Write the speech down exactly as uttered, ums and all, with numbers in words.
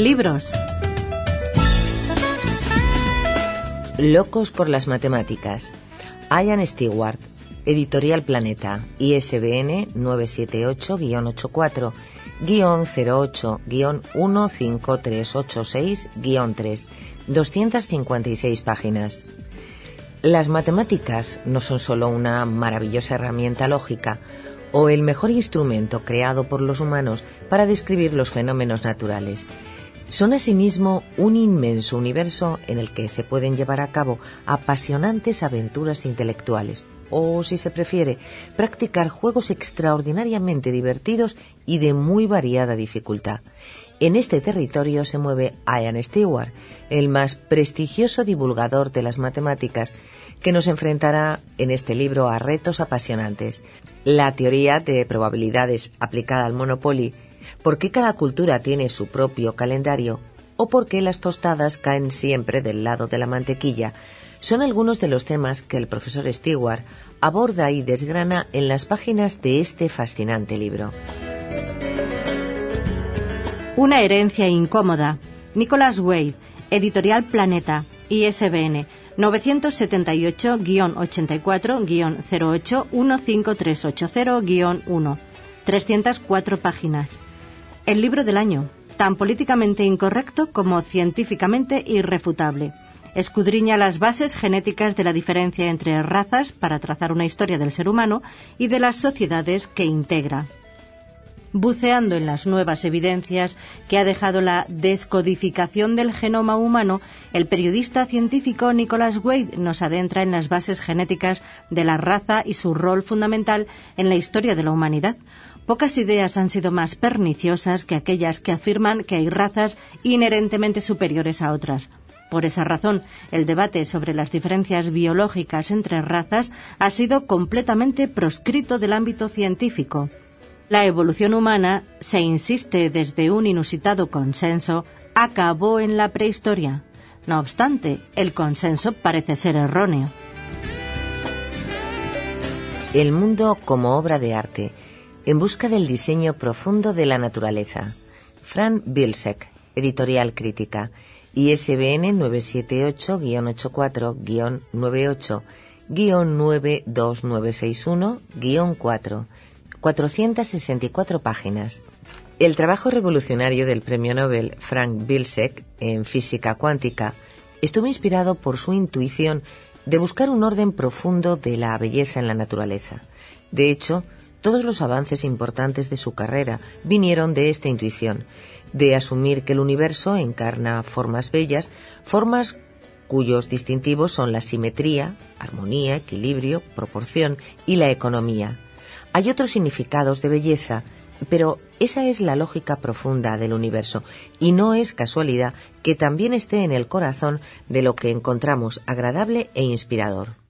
libros. Locos por las matemáticas. Ian Stewart, Editorial Planeta, I S B N nueve siete ocho guion ochenta y cuatro guion cero ocho guion uno cinco tres ocho seis guion tres, doscientas cincuenta y seis páginas. Las matemáticas no son solo una maravillosa herramienta lógica o el mejor instrumento creado por los humanos para describir los fenómenos naturales. Son asimismo un inmenso universo en el que se pueden llevar a cabo apasionantes aventuras intelectuales, o, si se prefiere, practicar juegos extraordinariamente divertidos y de muy variada dificultad. En este territorio se mueve Ian Stewart, el más prestigioso divulgador de las matemáticas, que nos enfrentará en este libro a retos apasionantes. La teoría de probabilidades aplicada al Monopoly, por qué cada cultura tiene su propio calendario o por qué las tostadas caen siempre del lado de la mantequilla, son algunos de los temas que el profesor Stewart aborda y desgrana en las páginas de este fascinante libro. Una herencia incómoda. Nicholas Wade, Editorial Planeta, I S B N nueve siete ocho guion ochenta y cuatro guion cero ocho uno cinco tres ocho cero guion uno, trescientas cuatro páginas. El libro del año, tan políticamente incorrecto como científicamente irrefutable. Escudriña las bases genéticas de la diferencia entre razas para trazar una historia del ser humano y de las sociedades que integra. Buceando en las nuevas evidencias que ha dejado la descodificación del genoma humano, el periodista científico Nicholas Wade nos adentra en las bases genéticas de la raza y su rol fundamental en la historia de la humanidad. Pocas ideas han sido más perniciosas que aquellas que afirman que hay razas inherentemente superiores a otras. Por esa razón, el debate sobre las diferencias biológicas entre razas ha sido completamente proscrito del ámbito científico. La evolución humana, se insiste desde un inusitado consenso, acabó en la prehistoria. No obstante, el consenso parece ser erróneo. El mundo como obra de arte, en busca del diseño profundo de la naturaleza. Frank Wilczek, Editorial Crítica, I S B N nueve siete ocho guion ochenta y cuatro guion noventa y ocho guion nueve dos nueve seis uno guion cuatro, cuatrocientas sesenta y cuatro páginas. El trabajo revolucionario del premio Nobel Frank Wilczek en física cuántica estuvo inspirado por su intuición de buscar un orden profundo de la belleza en la naturaleza. De hecho, todos los avances importantes de su carrera vinieron de esta intuición, de asumir que el universo encarna formas bellas, formas cuyos distintivos son la simetría, armonía, equilibrio, proporción y la economía. Hay otros significados de belleza, pero esa es la lógica profunda del universo, y no es casualidad que también esté en el corazón de lo que encontramos agradable e inspirador.